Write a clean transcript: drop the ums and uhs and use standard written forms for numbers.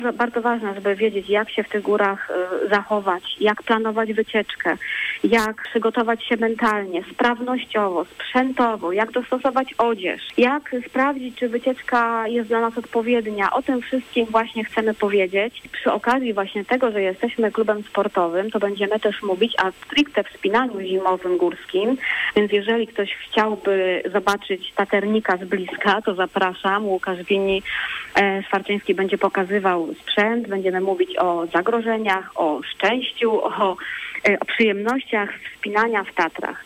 Bardzo ważne, żeby wiedzieć, jak się w tych górach zachować, jak planować wycieczkę, jak przygotować się mentalnie, sprawnościowo, sprzętowo, jak dostosować odzież, jak sprawdzić, czy wycieczka jest dla nas odpowiednia. O tym wszystkim właśnie chcemy powiedzieć. Przy okazji właśnie tego, że jesteśmy klubem sportowym, to będziemy też mówić o stricte wspinaniu zimowym górskim, więc jeżeli ktoś chciałby zobaczyć Taternika z bliska, to zapraszam. Łukasz Wini Szwarczyński będzie pokazywał sprzęt, będziemy mówić o zagrożeniach, o szczęściu, o przyjemnościach wspinania w Tatrach.